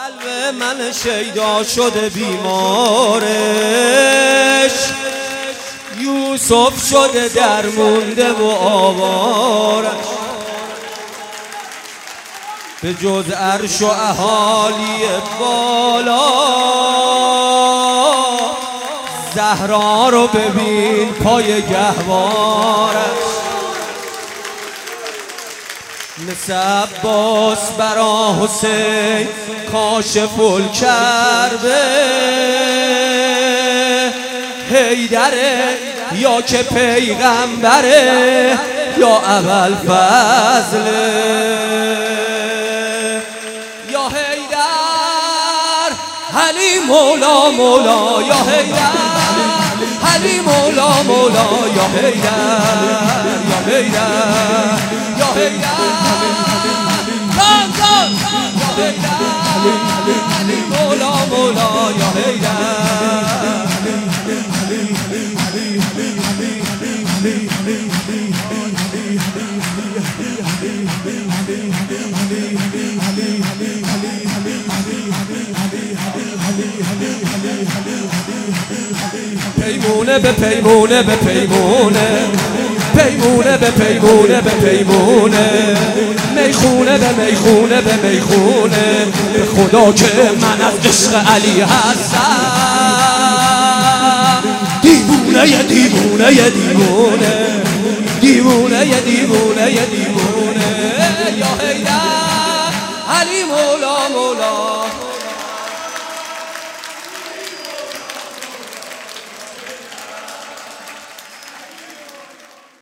قلب من شیدا شده بیمارش، یوسف شده درمونده و آوارش. به جز عرش و اهالی بالا، زهرا رو ببین پای گهوارش. مثل عباس برا حسین کاشف الکربه، حیدره یا که پیغمبره یا ابوالفضله. یا حیدر علی مولا مولا، یا حیدر علی مولا مولا، یا حیدر یا حیدر یا حیدر علی مولا مولا، یا حیدر. پیمونه به پیمونه به پیمونه، پیمونه به پیمونه به پیمونه، میخونه به میخونه به میخونه، به خدا که من از عشق علی هستم دیوونه دیوونه دیوونه، دیوونه دیوونه دیوونه.